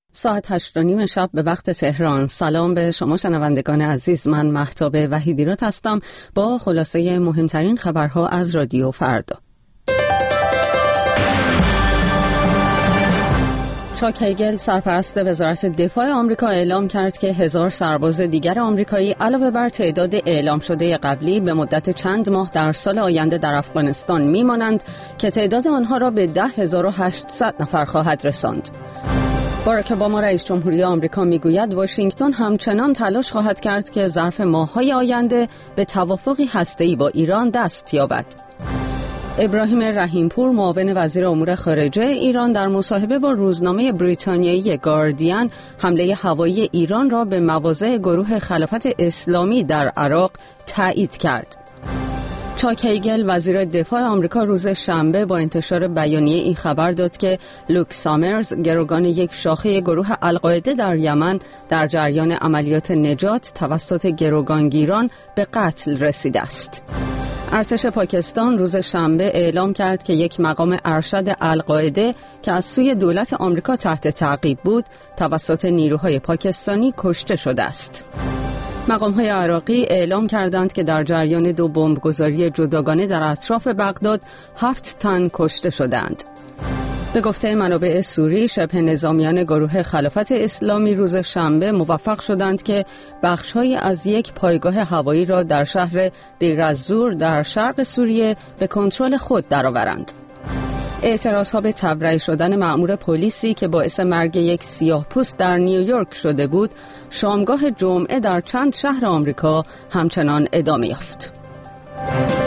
ساعت 8:30 شب به وقت تهران. سلام به شما شنوندگان عزیز، من مهتاب وحیدی‌راد هستم با خلاصه مهمترین خبرها از رادیو فردا. چاک هیگل سرپرست وزارت دفاع آمریکا اعلام کرد که 1000 سرباز دیگر آمریکایی علاوه بر تعداد اعلام شده قبلی به مدت چند ماه در سال آینده در افغانستان میمانند که تعداد آنها را به 10,800 نفر خواهد رساند. باراک اوباما رئیس جمهوری آمریکا میگوید واشنگتن همچنان تلاش خواهد کرد که ظرف ماه‌های آینده به توافقی هسته‌ای با ایران دست یابد. ابراهیم رحیمپور معاون وزیر امور خارجه ایران در مصاحبه با روزنامه بریتانیایی گاردین حمله هوایی ایران را به مواضع گروه خلافت اسلامی در عراق تایید کرد. چاک هیگل وزیر دفاع آمریکا روز شنبه با انتشار بیانیه این خبر داد که لوک سامرز گروگان یک شاخه گروه القاعده در یمن در جریان عملیات نجات توسط گروگانگیران به قتل رسیده است. ارتش پاکستان روز شنبه اعلام کرد که یک مقام ارشد القاعده که از سوی دولت آمریکا تحت تعقیب بود توسط نیروهای پاکستانی کشته شده است. مقام‌های عراقی اعلام کردند که در جریان 2 بمبگذاری جداگانه در اطراف بغداد 7 تن کشته شدند. به گفته منابع سوری، شبه نظامیان گروه خلافت اسلامی روز شنبه موفق شدند که بخش‌هایی از یک پایگاه هوایی را در شهر دیر الزور در شرق سوریه به کنترل خود درآورند. اعتراضها به تبرئه شدن مأمور پلیسی که باعث مرگ یک سیاه‌پوست در نیویورک شده بود، شامگاه جمعه در چند شهر آمریکا همچنان ادامه یافت.